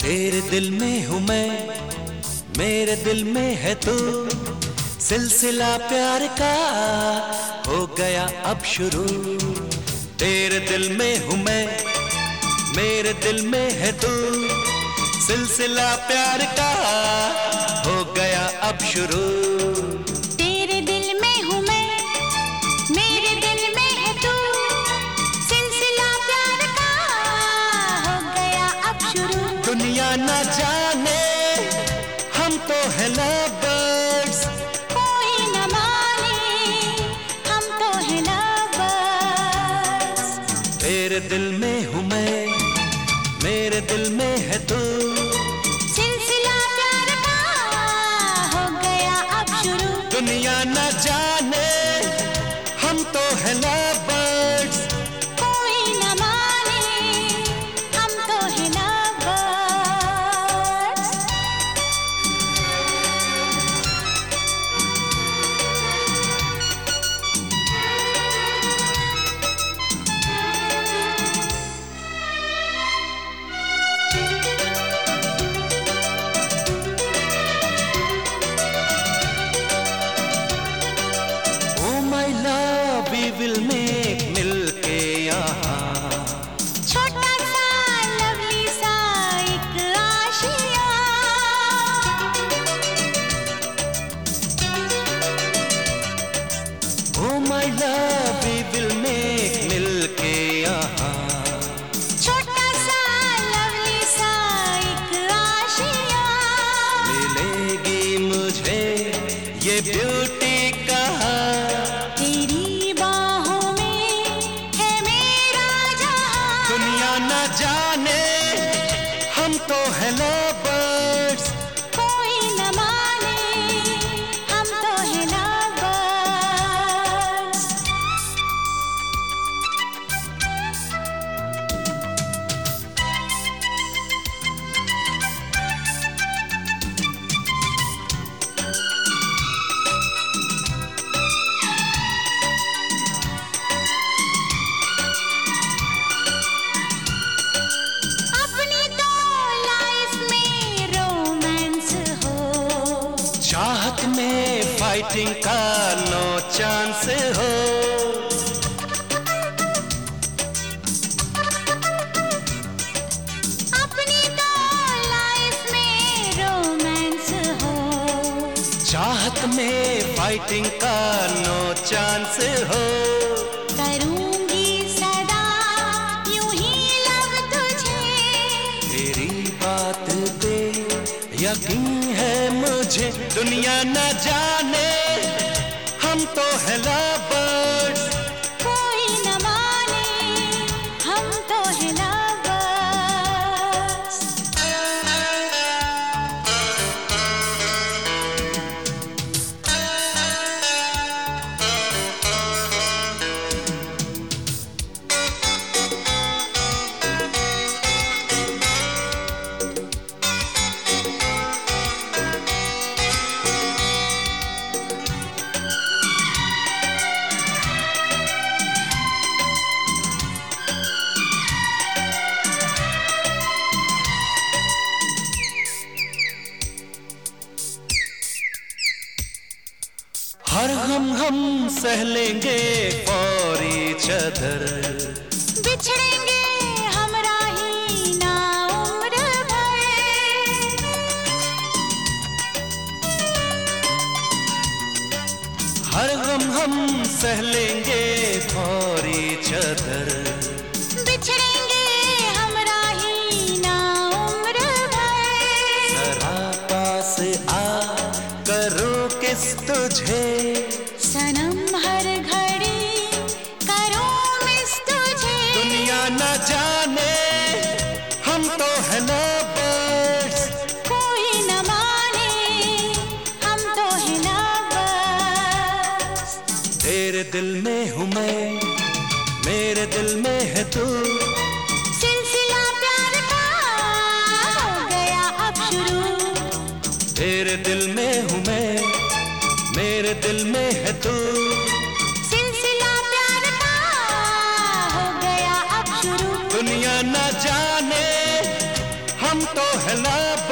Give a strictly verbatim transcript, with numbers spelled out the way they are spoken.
तेरे दिल में हूँ मैं, मेरे दिल में है तू। सिलसिला प्यार का हो गया अब शुरू। तेरे दिल में हूँ मैं, मेरे दिल में है तू। सिलसिला प्यार का हो गया अब शुरू। तेरे दिल में हूँ मैं, मेरे दिल में है तू। सिलसिला प्यार का हो गया अब शुरू। दुनिया न जाने हम तो है लवर्स, कोई न माने हम तो है लवर्स। तेरे दिल में हूँ मैं, मेरे दिल में है तू। सिलसिला प्यार का हो गया अब शुरू। दुनिया न जाने हम तो है लवर्स, कोई न माने हम तो है लवर्स। we will make मिलके यहाँ। छोटा सा लवली सा एक Asia. Oh my love we will make मिलके यहाँ। छोटा सा लवली सा एक आशिया। मिलेगी मुझे ये ब्यूटी कहाँ। तेरी बाहों में है मेरा जहां। दुनिया न जाने हम तो है लवर्स, कोई न माने हम तो है लवर्स। चाहत में फाइटिंग का नो चांस हो। अपनी तो लाइफ में रोमांस हो। चाहत में फाइटिंग का नो चांस हो। करूंगी सदा यूं ही लव तुझे। तेरी बात पे यकीन है मुझे। दुनिया न जाने हम तो है लवर्स, कोई न माने हम तो है लवर्स। हर हम हम सह लेंगे फॉर ईच अदर। बिछड़ेंगे हम राही ना उम्र भर। हर हम हम सह लेंगे फॉर ईच अदर। बिछड़ेंगे हम राही ना उम्र भर। जरा पास आ करो किस तुझे। सनम हर घड़ी करो मिस तुझे। दुनिया न जाने हम तो है लवर्स, कोई न माने हम तो है लवर्स। तेरे दिल में हूँ मैं, मेरे दिल में है तू। सिलसिला प्यार का हो गया अब शुरू। तेरे दिल में हूँ मैं, मेरे दिल में है तू। सिलसिला प्यार का हो गया अब शुरू। दुनिया न जाने हम तो है लब